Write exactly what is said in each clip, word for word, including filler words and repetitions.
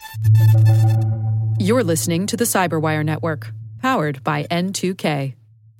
You're listening to the Cyberwire Network, powered by N two K.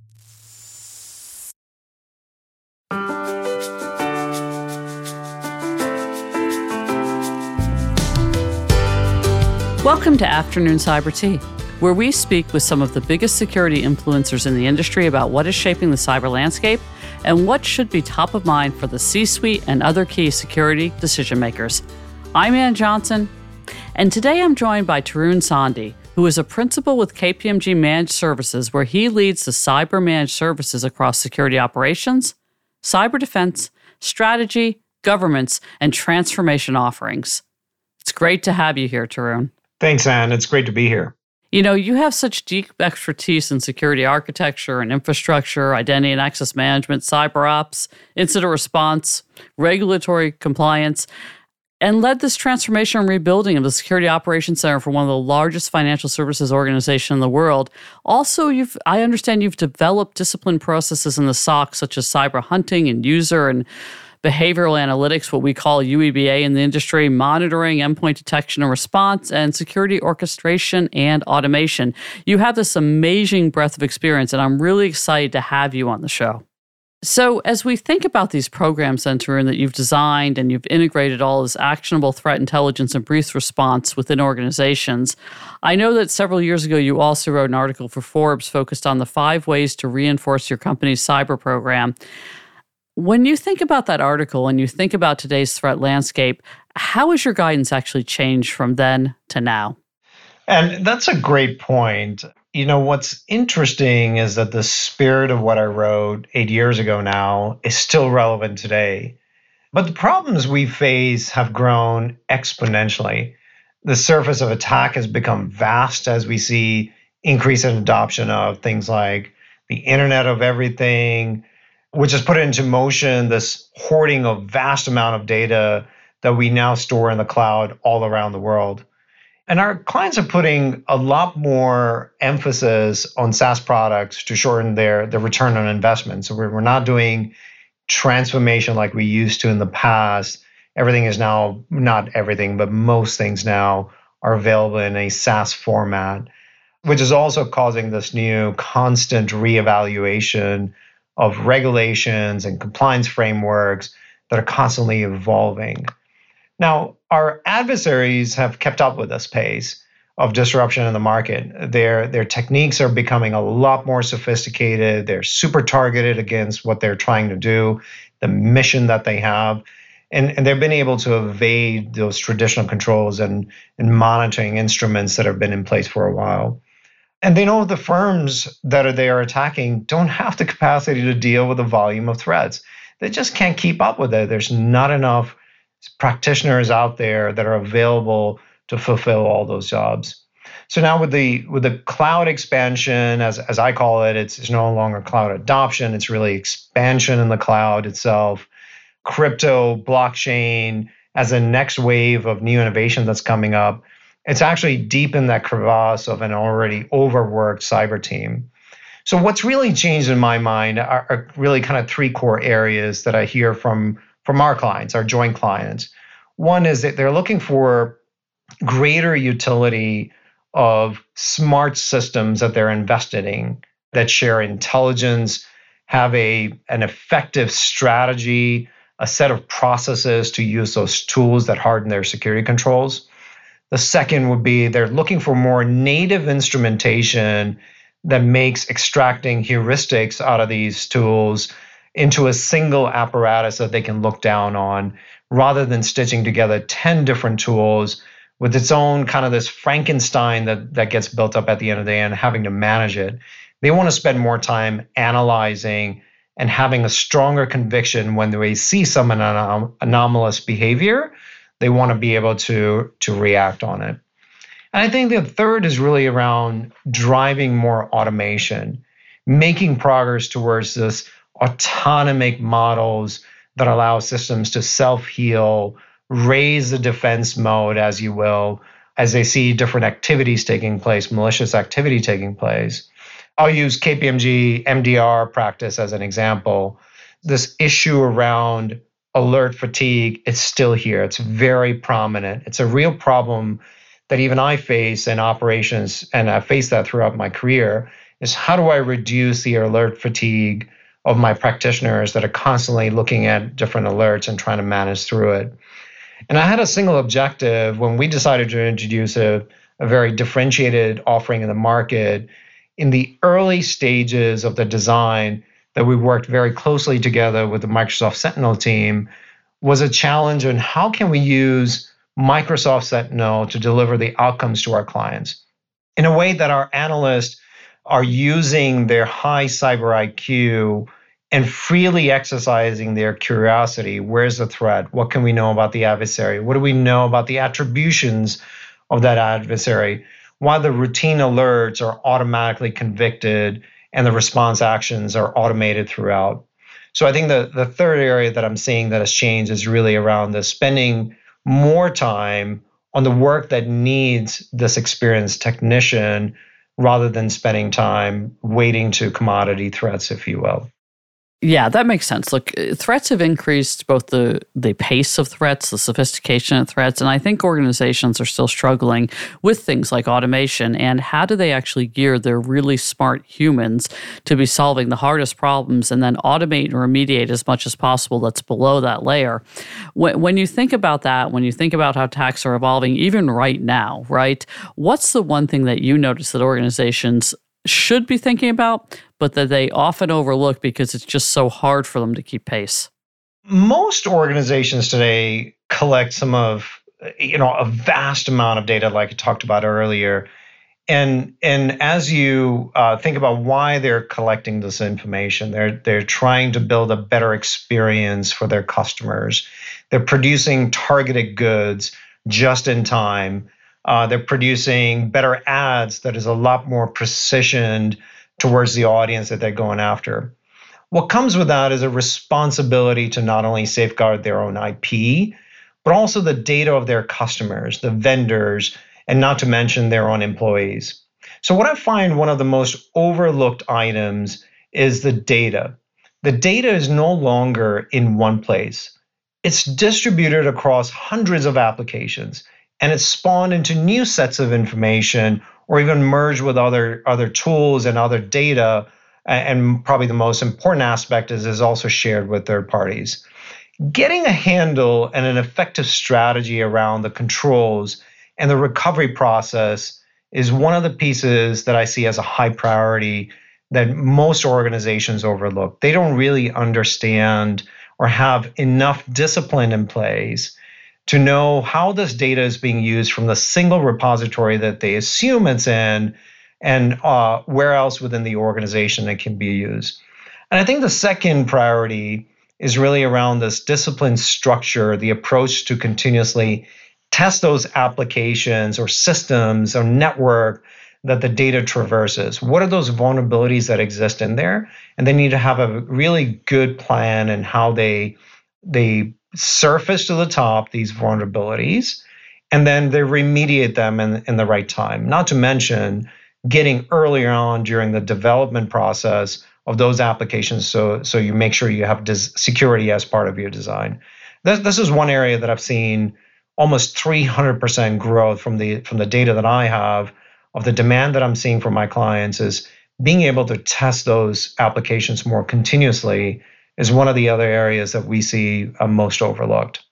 Welcome to Afternoon Cyber Tea, where we speak with some of the biggest security influencers in the industry about what is shaping the cyber landscape and what should be top of mind for the C-suite and other key security decision makers. I'm Ann Johnson, and today I'm joined by Tarun Sandhi, who is a principal with K P M G Managed Services, where he leads the cyber managed services across security operations, cyber defense, strategy, governance, and transformation offerings. It's great to have you here, Tarun. Thanks, Ann. It's great to be here. You know, you have such deep expertise in security architecture and infrastructure, identity and access management, cyber ops, incident response, regulatory compliance, and led this transformation and rebuilding of the Security Operations Center for one of the largest financial services organizations in the world. Also, you've I understand you've developed disciplined processes in the S O C, such as cyber hunting and user and behavioral analytics, what we call U E B A in the industry, monitoring, endpoint detection and response, and security orchestration and automation. You have this amazing breadth of experience, and I'm really excited to have you on the show. So as we think about these programs, Tarun, that you've designed and you've integrated all this actionable threat intelligence and brief response within organizations, I know that several years ago you also wrote an article for Forbes focused on the five ways to reinforce your company's cyber program. When you think about that article and you think about today's threat landscape, how has your guidance actually changed from then to now? And that's a great point. You know, what's interesting is that the spirit of what I wrote eight years ago now is still relevant today. But the problems we face have grown exponentially. The surface of attack has become vast as we see increase in adoption of things like the Internet of Everything, which has put into motion this hoarding of vast amount of data that we now store in the cloud all around the world. And our clients are putting a lot more emphasis on SaaS products to shorten their, their return on investment. So we're, we're not doing transformation like we used to in the past. Everything is now, not everything, but most things now are available in a SaaS format, which is also causing this new constant reevaluation of regulations and compliance frameworks that are constantly evolving. Now, our adversaries have kept up with this pace of disruption in the market. Their, their techniques are becoming a lot more sophisticated. They're super targeted against what they're trying to do, the mission that they have. And, and they've been able to evade those traditional controls and, and monitoring instruments that have been in place for a while. And they know the firms that are they are attacking don't have the capacity to deal with the volume of threats. They just can't keep up with it. There's not enough practitioners out there that are available to fulfill all those jobs. So now with the with the cloud expansion, as, as I call it, it's, it's no longer cloud adoption. It's really expansion in the cloud itself. Crypto, blockchain, as a next wave of new innovation that's coming up, it's actually deep in that crevasse of an already overworked cyber team. So what's really changed in my mind are, are really kind of three core areas that I hear from, from our clients, our joint clients. One is that they're looking for greater utility of smart systems that they're invested in that share intelligence, have a, an effective strategy, a set of processes to use those tools that harden their security controls. The second would be they're looking for more native instrumentation that makes extracting heuristics out of these tools into a single apparatus that they can look down on, rather than stitching together ten different tools with its own kind of this Frankenstein that, that gets built up at the end of the day and having to manage it. They want to spend more time analyzing and having a stronger conviction when they see some anom- anomalous behavior. They want to be able to, to react on it. And I think the third is really around driving more automation, making progress towards this autonomic models that allow systems to self-heal, raise the defense mode, as you will, as they see different activities taking place, malicious activity taking place. I'll use K P M G M D R practice as an example. This issue around alert fatigue, it's still here. It's very prominent. It's a real problem that even I face in operations, and I faced that throughout my career, is how do I reduce the alert fatigue of my practitioners that are constantly looking at different alerts and trying to manage through it. And I had a single objective when we decided to introduce a, a very differentiated offering in the market. In the early stages of the design that we worked very closely together with the Microsoft Sentinel team was a challenge on how can we use Microsoft Sentinel to deliver the outcomes to our clients in a way that our analysts are using their high cyber I Q and freely exercising their curiosity. Where's the threat? What can we know about the adversary? What do we know about the attributions of that adversary? Why the routine alerts are automatically convicted and the response actions are automated throughout. So I think the, the third area that I'm seeing that has changed is really around the spending more time on the work that needs this experienced technician rather than spending time waiting to commodity threats, if you will. Yeah, that makes sense. Look, threats have increased, both the, the pace of threats, the sophistication of threats, and I think organizations are still struggling with things like automation and how do they actually gear their really smart humans to be solving the hardest problems and then automate and remediate as much as possible that's below that layer. When, when you think about that, when you think about how attacks are evolving, even right now, right, what's the one thing that you notice that organizations should be thinking about, but that they often overlook because it's just so hard for them to keep pace? Most organizations today collect some of, you know, a vast amount of data, like I talked about earlier. And, and as you uh, think about why they're collecting this information, they're, they're trying to build a better experience for their customers. They're producing targeted goods just in time. Uh, they're producing better ads that is a lot more precision towards the audience that they're going after. What comes with that is a responsibility to not only safeguard their own I P, but also the data of their customers, the vendors, and not to mention their own employees. So what I find one of the most overlooked items is the data. The data is no longer in one place. It's distributed across hundreds of applications, and it's spawned into new sets of information or even merged with other, other tools and other data. And probably the most important aspect is is also shared with third parties. Getting a handle and an effective strategy around the controls and the recovery process is one of the pieces that I see as a high priority that most organizations overlook. They don't really understand or have enough discipline in place to know how this data is being used from the single repository that they assume it's in and uh, where else within the organization it can be used. And I think the second priority is really around this discipline structure, the approach to continuously test those applications or systems or network that the data traverses. What are those vulnerabilities that exist in there? And they need to have a really good plan in how they, they surface to the top these vulnerabilities, and then they remediate them in, in the right time. Not to mention getting earlier on during the development process of those applications so, so you make sure you have dis- security as part of your design. This, this is one area that I've seen almost three hundred percent growth from the, from the data that I have of the demand that I'm seeing from my clients is being able to test those applications more continuously is one of the other areas that we see uh, most overlooked.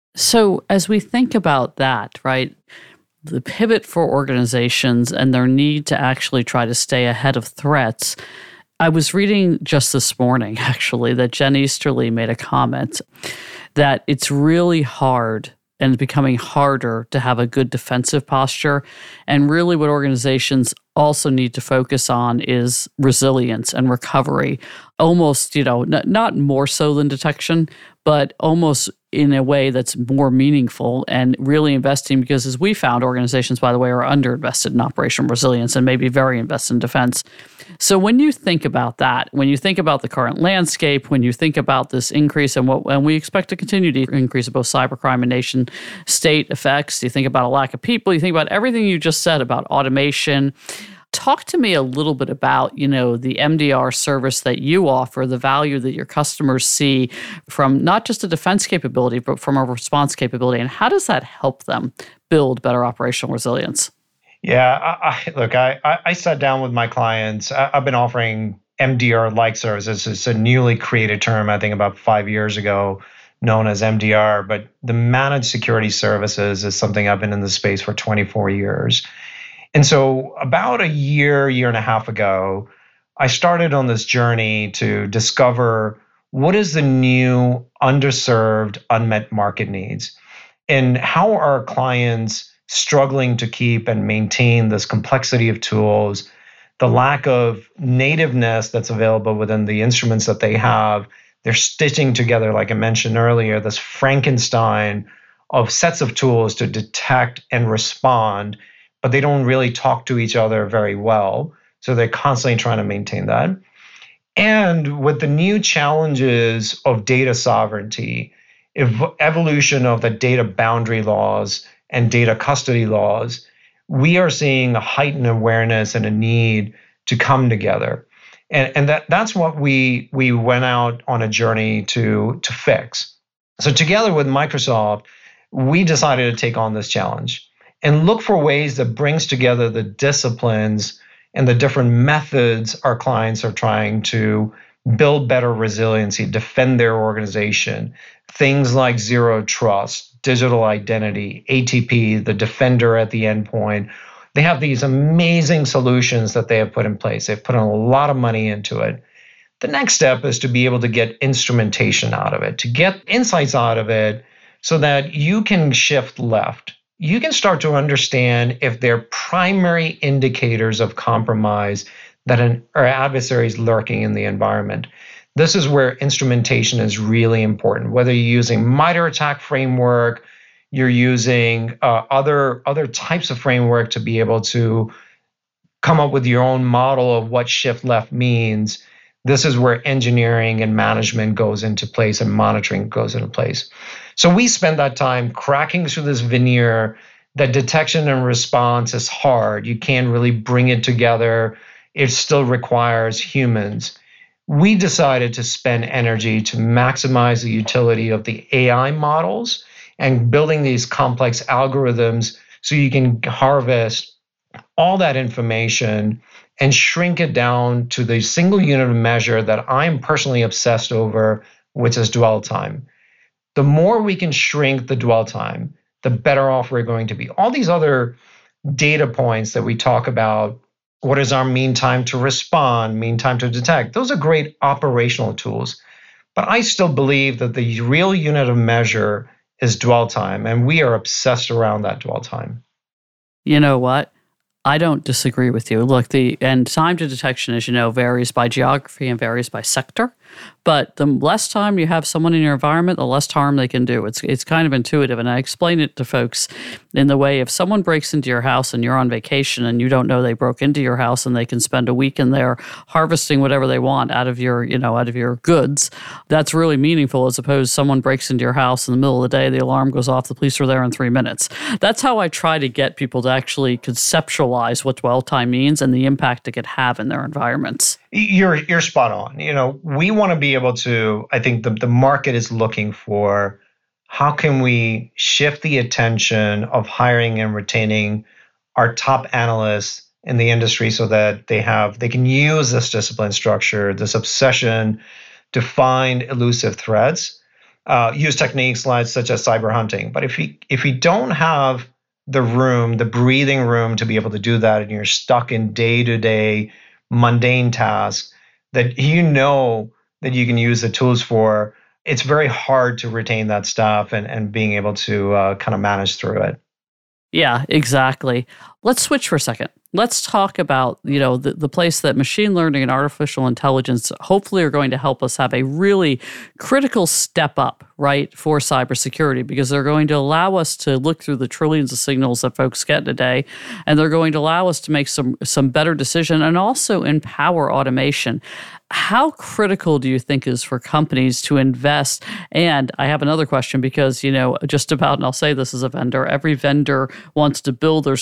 So as we think about that, right, the pivot for organizations and their need to actually try to stay ahead of threats, I was reading just this morning, actually, that Jen Easterly made a comment that it's really hard and it's becoming harder to have a good defensive posture. And really what organizations also need to focus on is resilience and recovery. Almost, you know, n- not more so than detection, but almost in a way that's more meaningful and really investing, because as we found, organizations, by the way, are underinvested in operational resilience and maybe very invested in defense. So when you think about that, when you think about the current landscape, when you think about this increase and what and we expect to continue to increase in both cybercrime and nation state effects, you think about a lack of people, you think about everything you just said about automation. Talk to me a little bit about, you know, the M D R service that you offer, the value that your customers see from not just a defense capability, but from a response capability, and how does that help them build better operational resilience? Yeah, I, I, look, I, I sat down with my clients. I, I've been offering M D R-like services. It's a newly created term, I think about five years ago, known as M D R, but the managed security services is something I've been in the space for twenty-four years. And so about a year, year and a half ago, I started on this journey to discover what is the new underserved, unmet market needs, and how are clients struggling to keep and maintain this complexity of tools, the lack of nativeness that's available within the instruments that they have. They're stitching together, like I mentioned earlier, this Frankenstein of sets of tools to detect and respond, but they don't really talk to each other very well. So they're constantly trying to maintain that. And with the new challenges of data sovereignty, ev- evolution of the data boundary laws and data custody laws, we are seeing a heightened awareness and a need to come together. And, and that, that's what we, we went out on a journey to, to fix. So together with Microsoft, we decided to take on this challenge and look for ways that brings together the disciplines and the different methods our clients are trying to build better resiliency, defend their organization. Things like zero trust, digital identity, A T P, the defender at the endpoint. They have these amazing solutions that they have put in place. They've put in a lot of money into it. The next step is to be able to get instrumentation out of it, to get insights out of it so that you can shift left. You can start to understand if there are primary indicators of compromise that an our adversary is lurking in the environment. This is where instrumentation is really important. Whether you're using MITRE ATT&CK framework, you're using uh, other, other types of framework to be able to come up with your own model of what shift left means. This is where engineering and management goes into place and monitoring goes into place. So we spend that time cracking through this veneer that detection and response is hard. You can't really bring it together. It still requires humans. We decided to spend energy to maximize the utility of the A I models and building these complex algorithms so you can harvest all that information and shrink it down to the single unit of measure that I'm personally obsessed over, which is dwell time. The more we can shrink the dwell time, the better off we're going to be. All these other data points that we talk about, what is our mean time to respond, mean time to detect, those are great operational tools. But I still believe that the real unit of measure is dwell time, and we are obsessed around that dwell time. You know what? I don't disagree with you. Look, the and time to detection, as you know, varies by geography and varies by sector. But the less time you have someone in your environment, the less harm they can do. It's it's kind of intuitive. And I explain it to folks in the way if someone breaks into your house and you're on vacation and you don't know they broke into your house and they can spend a week in there harvesting whatever they want out of your, you know, out of your goods, that's really meaningful as opposed to someone breaks into your house in the middle of the day, the alarm goes off, the police are there in three minutes. That's how I try to get people to actually conceptualize what dwell time means and the impact it could have in their environments. You're you're spot on. You know, we want to be able to, I think the, the market is looking for how can we shift the attention of hiring and retaining our top analysts in the industry so that they have they can use this discipline structure, this obsession to find elusive threats, uh, use techniques like such as cyber hunting. But if we if we don't have the room, the breathing room to be able to do that, and you're stuck in day-to-day mundane tasks that you know that you can use the tools for, it's very hard to retain that stuff and, and being able to uh, kind of manage through it. Yeah, exactly. Let's switch for a second. Let's talk about, you know, the, the place that machine learning and artificial intelligence hopefully are going to help us have a really critical step up, right, for cybersecurity, because they're going to allow us to look through the trillions of signals that folks get in a day, and they're going to allow us to make some some better decision and also empower automation. How critical do you think is for companies to invest? And I have another question because, you know, just about, and I'll say this as a vendor, every vendor wants to build their solutions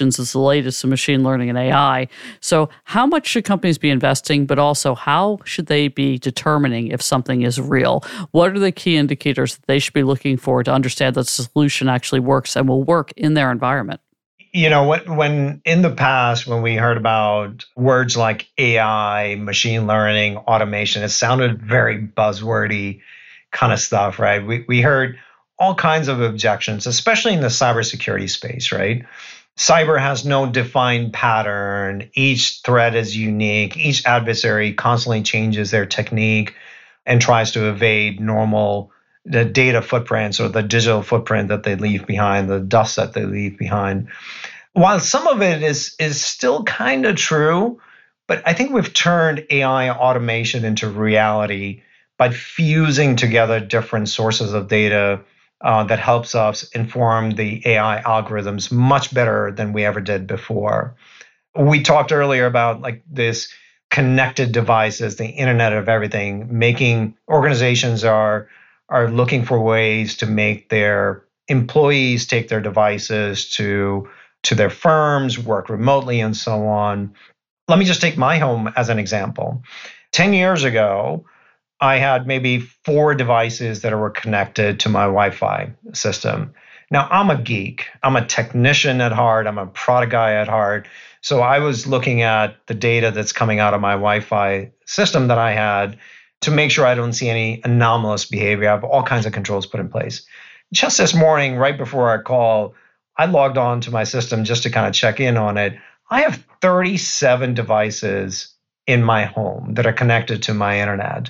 solutions is the latest in machine learning and A I. So how much should companies be investing, but also how should they be determining if something is real? What are the key indicators that they should be looking for to understand that the solution actually works and will work in their environment? You know, when, when in the past, when we heard about words like A I, machine learning, automation, it sounded very buzzwordy kind of stuff, right? We, we heard all kinds of objections, especially in the cybersecurity space, right? Cyber has no defined pattern. Each threat is unique. Each adversary constantly changes their technique and tries to evade normal the data footprints or the digital footprint that they leave behind, the dust that they leave behind. While some of it is, is still kind of true, but I think we've turned A I automation into reality by fusing together different sources of data uh, that helps us inform the A I algorithms much better than we ever did before. We talked earlier about like this connected devices, the Internet of Everything, making organizations are are looking for ways to make their employees take their devices to, to their firms, work remotely, and so on. Let me just take my home as an example. ten years ago, I had maybe four devices that were connected to my Wi-Fi system. Now, I'm a geek. I'm a technician at heart. I'm a product guy at heart. So I was looking at the data that's coming out of my Wi-Fi system that I had to make sure I don't see any anomalous behavior. I have all kinds of controls put in place. Just this morning, right before our call, I logged on to my system just to kind of check in on it. I have thirty-seven devices in my home that are connected to my internet.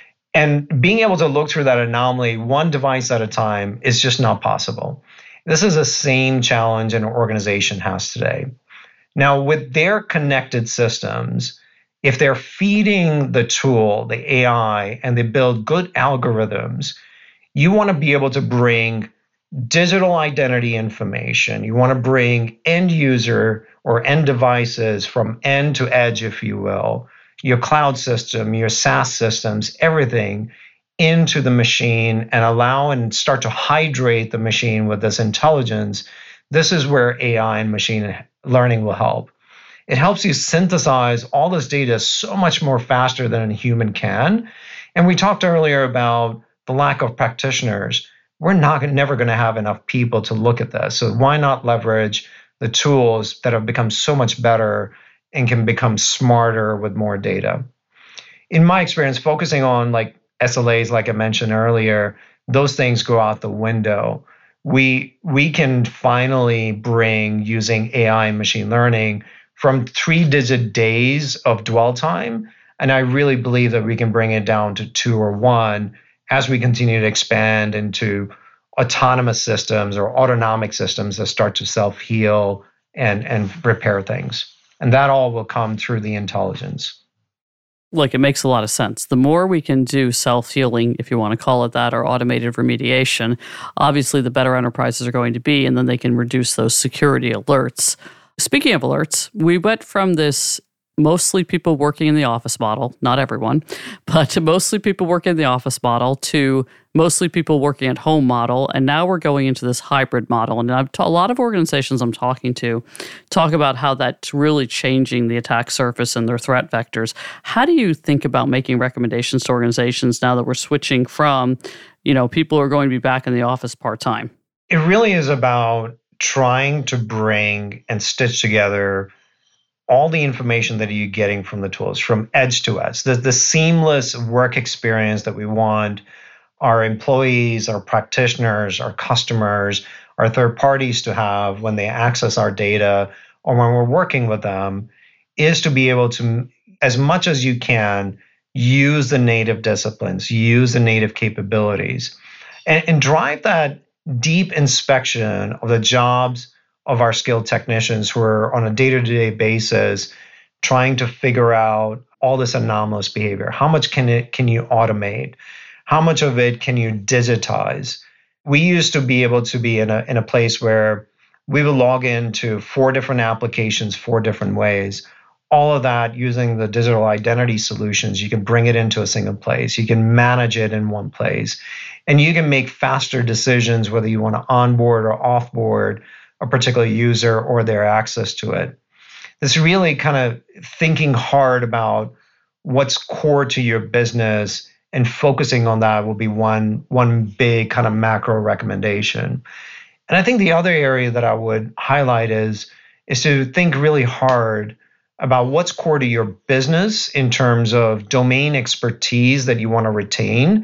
And being able to look through that anomaly one device at a time is just not possible. This is the same challenge an organization has today. Now, with their connected systems, if they're feeding the tool, the A I, and they build good algorithms, you want to be able to bring digital identity information. You want to bring end user or end devices from end to edge, if you will, your cloud system, your SaaS systems, everything into the machine and allow and start to hydrate the machine with this intelligence. This is where A I and machine learning will help. It helps you synthesize all this data so much more faster than a human can. And we talked earlier about the lack of practitioners. We're not never going to have enough people to look at this. So why not leverage the tools that have become so much better and can become smarter with more data? In my experience, focusing on like S L As, like I mentioned earlier, those things go out the window. We, we can finally bring, using A I and machine learning, from three-digit days of dwell time, and I really believe that we can bring it down to two or one as we continue to expand into autonomous systems or autonomic systems that start to self-heal and, and repair things. And that all will come through the intelligence. Like, it makes a lot of sense. The more we can do self-healing, if you want to call it that, or automated remediation, obviously the better enterprises are going to be, and then they can reduce those security alerts. Speaking of alerts, we went from this mostly people working in the office model, not everyone, but mostly people working in the office model to mostly people working at home model. And now we're going into this hybrid model. And I've t- a lot of organizations I'm talking to talk about how that's really changing the attack surface and their threat vectors. How do you think about making recommendations to organizations now that we're switching from, you know, people who are going to be back in the office part-time? It really is about trying to bring and stitch together all the information that you're getting from the tools, from edge to edge, the, the seamless work experience that we want our employees, our practitioners, our customers, our third parties to have when they access our data or when we're working with them, is to be able to, as much as you can, use the native disciplines, use the native capabilities, and, and drive that deep inspection of the jobs of our skilled technicians who are on a day-to-day basis trying to figure out all this anomalous behavior. How much can it can you automate? How much of it can you digitize? We used to be able to be in a in a place where we would log into four different applications, four different ways. All of that using the digital identity solutions, you can bring it into a single place. You can manage it in one place. And you can make faster decisions whether you want to onboard or offboard a particular user or their access to it. This really kind of thinking hard about what's core to your business and focusing on that will be one, one big kind of macro recommendation. And I think the other area that I would highlight is, is to think really hard about what's core to your business in terms of domain expertise that you want to retain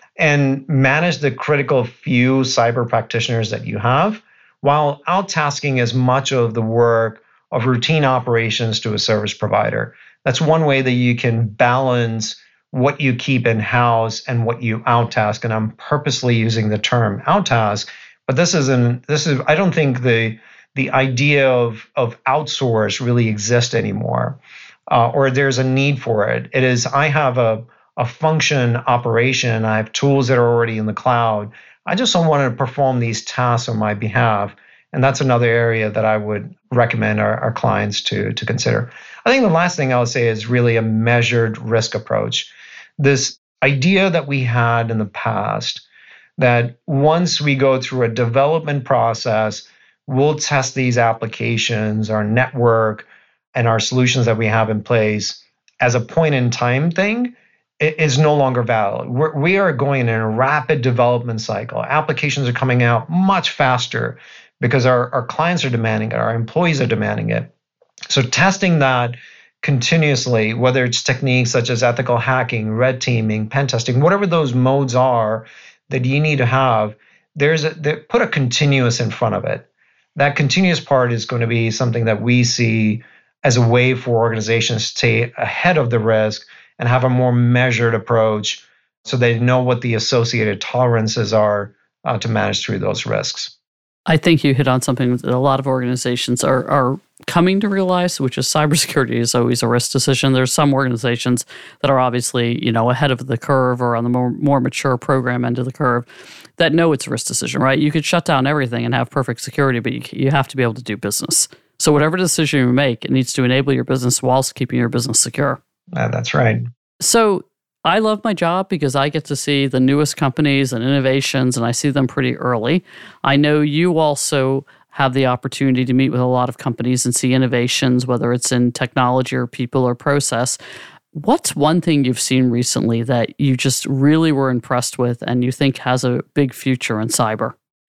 and manage the critical few cyber practitioners that you have while outtasking as much of the work of routine operations to a service provider. That's one way that you can balance what you keep in-house and what you outtask. And I'm purposely using the term outtask, but this isn't, this is, I don't think the the idea of, of outsource really exists anymore, uh, or there's a need for it. It is, I have a, a function operation, I have tools that are already in the cloud. I just don't want to perform these tasks on my behalf. And that's another area that I would recommend our, our clients to, to consider. I think the last thing I would say is really a measured risk approach. This idea that we had in the past that once we go through a development process, we'll test these applications, our network, and our solutions that we have in place as a point in time thing is no longer valid. We're, we are going in a rapid development cycle. Applications are coming out much faster because our, our clients are demanding it, our employees are demanding it. So testing that continuously, whether it's techniques such as ethical hacking, red teaming, pen testing, whatever those modes are that you need to have, there's a, there, put a continuous in front of it. That continuous part is going to be something that we see as a way for organizations to stay ahead of the risk and have a more measured approach so they know what the associated tolerances are uh, to manage through those risks. I think you hit on something that a lot of organizations are, are coming to realize, which is cybersecurity is always a risk decision. There's some organizations that are obviously, you know, ahead of the curve or on the more, more mature program end of the curve that know it's a risk decision, right? You could shut down everything and have perfect security, but you, you have to be able to do business. So whatever decision you make, it needs to enable your business whilst keeping your business secure. Uh, that's right. So I love my job because I get to see the newest companies and innovations, and I see them pretty early. I know you also have the opportunity to meet with a lot of companies and see innovations, whether it's in technology or people or process. What's one thing you've seen recently that you just really were impressed with and you think has a big future in cyber?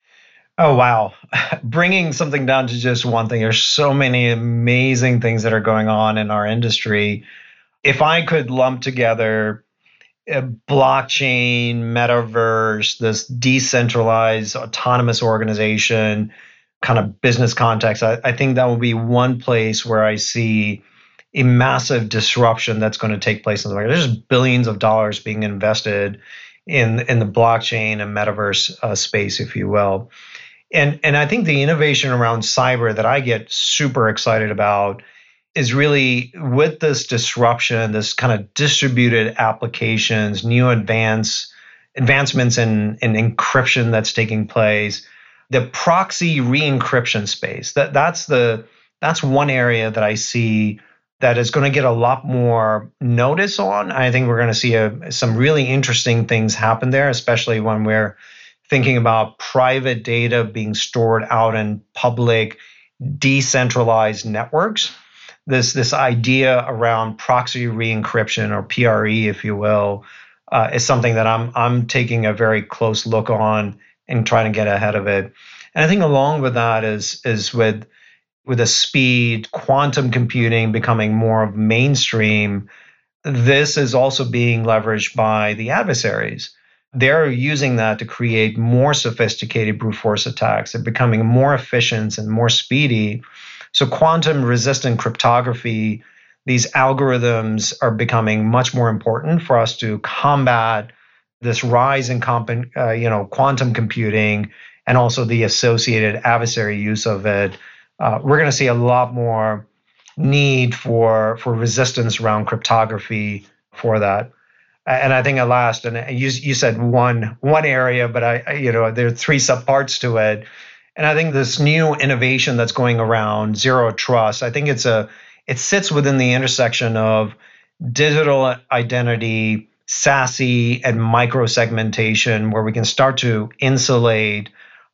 Oh, wow. Bringing something down to just one thing, there's so many amazing things that are going on in our industry. If I could lump together a blockchain, metaverse, this decentralized autonomous organization kind of business context, I, I think that will be one place where I see a massive disruption that's going to take place in the market. There's billions of dollars being invested in, in the blockchain and metaverse uh, space, if you will. And, and I think the innovation around cyber that I get super excited about is really with this disruption, this kind of distributed applications, new advance, advancements in, in encryption that's taking place, the proxy re-encryption space. That, that's, the, that's one area that I see that is going to get a lot more notice on. I think we're going to see a, some really interesting things happen there, especially when we're thinking about private data being stored out in public, decentralized networks. This, this idea around proxy re-encryption, or P R E, if you will, uh, is something that I'm, I'm taking a very close look on and trying to get ahead of it. And I think along with that is, is with, with the speed, quantum computing becoming more of mainstream, this is also being leveraged by the adversaries. They're using that to create more sophisticated brute force attacks. They're becoming more efficient and more speedy. So quantum resistant cryptography, these algorithms are becoming much more important for us to combat this rise in comp- uh, you know, quantum computing and also the associated adversary use of it. Uh, we're going to see a lot more need for, for resistance around cryptography for that. And I think at last, and you you said one one area, but I, I you know there are three subparts to it. And I think this new innovation that's going around zero trust, I think it's a it sits within the intersection of digital identity, SASE, and micro segmentation, where we can start to insulate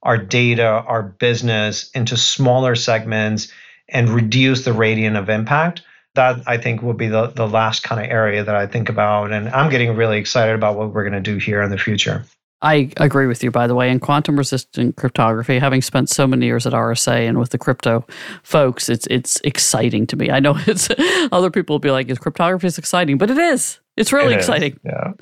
our data, our business into smaller segments and reduce the radiant of impact. That, I think, will be the, the last kind of area that I think about. And I'm getting really excited about what we're going to do here in the future. I agree with you, by the way. In quantum-resistant cryptography, having spent so many years at R S A and with the crypto folks, it's it's exciting to me. I know it's other people will be like, cryptography is exciting, but it is. It's really it exciting. Is, yeah.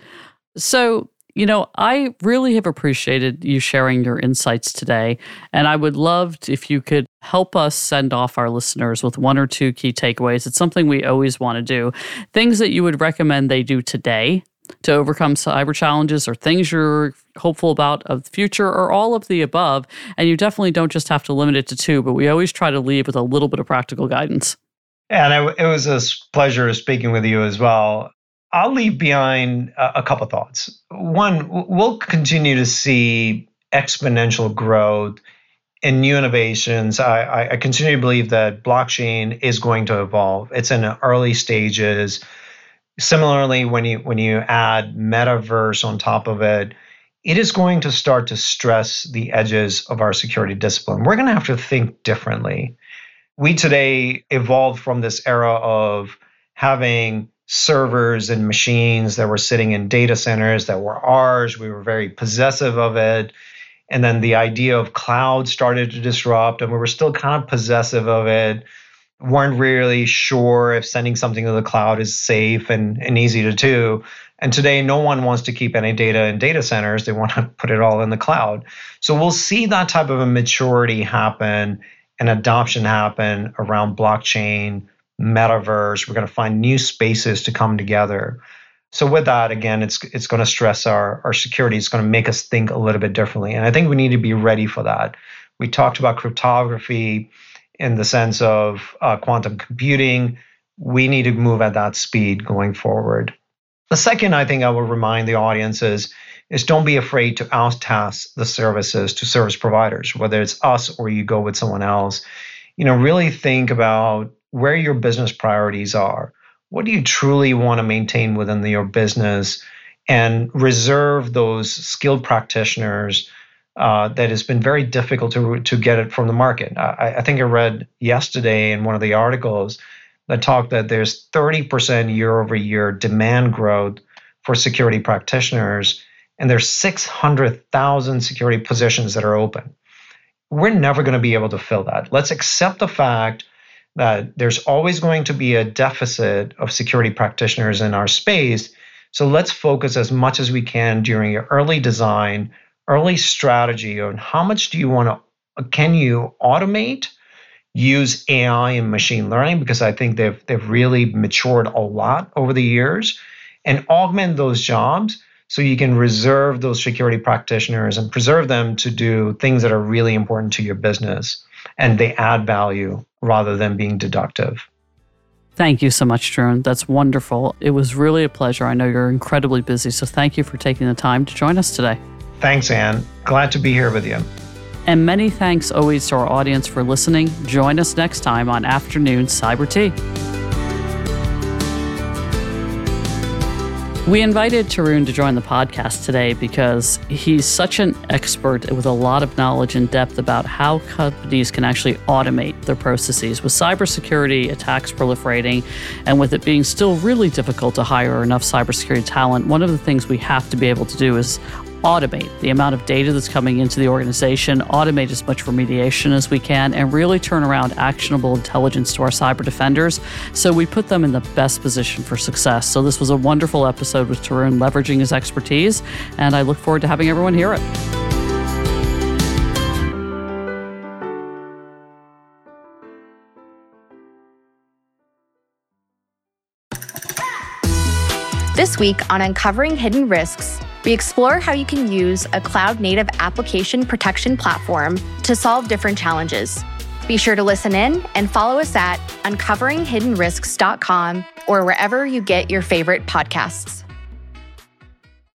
So, you know, I really have appreciated you sharing your insights today. And I would love to, if you could help us send off our listeners with one or two key takeaways. It's something we always want to do. Things that you would recommend they do today to overcome cyber challenges, or things you're hopeful about of the future, or all of the above. And you definitely don't just have to limit it to two, but we always try to leave with a little bit of practical guidance. And it, it was a pleasure speaking with you as well. I'll leave behind a, a couple of thoughts. One, we'll continue to see exponential growth in new innovations. I, I continue to believe that blockchain is going to evolve. It's in the early stages. Similarly, when you when you add metaverse on top of it, it is going to start to stress the edges of our security discipline. We're going to have to think differently. We today evolved from this era of having servers and machines that were sitting in data centers that were ours. We were very possessive of it. And then the idea of cloud started to disrupt, and we were still kind of possessive of it. Weren't really sure if sending something to the cloud is safe and, and easy to do. And today, no one wants to keep any data in data centers. They want to put it all in the cloud. So we'll see that type of a maturity happen and adoption happen around blockchain, metaverse. We're going to find new spaces to come together. So with that, again, it's it's going to stress our, our security. It's going to make us think a little bit differently. And I think we need to be ready for that. We talked about cryptography in the sense of uh, quantum computing. We need to move at that speed going forward. The second, I think I will remind the audience is, is don't be afraid to out-task the services to service providers, whether it's us or you go with someone else. You know, really think about where your business priorities are. What do you truly want to maintain within the, your business, and reserve those skilled practitioners uh, that has been very difficult to, to get it from the market. I, I think I read yesterday in one of the articles that talked that there's thirty percent year over year demand growth for security practitioners, and there's six hundred thousand security positions that are open. We're never going to be able to fill that. Let's accept the fact that there's always going to be a deficit of security practitioners in our space. So let's focus as much as we can during your early design, early strategy on how much do you want to, can you automate, use A I and machine learning, because I think they've they've really matured a lot over the years, and augment those jobs so you can reserve those security practitioners and preserve them to do things that are really important to your business, and they add value rather than being deductive. Thank you so much, Tarun. That's wonderful. It was really a pleasure. I know you're incredibly busy, so thank you for taking the time to join us today. Thanks, Anne. Glad to be here with you. And many thanks always to our audience for listening. Join us next time on Afternoon Cyber Tea. We invited Tarun to join the podcast today because he's such an expert with a lot of knowledge and depth about how companies can actually automate their processes. With cybersecurity attacks proliferating and with it being still really difficult to hire enough cybersecurity talent, one of the things we have to be able to do is automate the amount of data that's coming into the organization, automate as much remediation as we can, and really turn around actionable intelligence to our cyber defenders so we put them in the best position for success. So this was a wonderful episode with Tarun leveraging his expertise, and I look forward to having everyone hear it. This week on Uncovering Hidden Risks, we explore how you can use a cloud-native application protection platform to solve different challenges. Be sure to listen in and follow us at uncovering hidden risks dot com or wherever you get your favorite podcasts.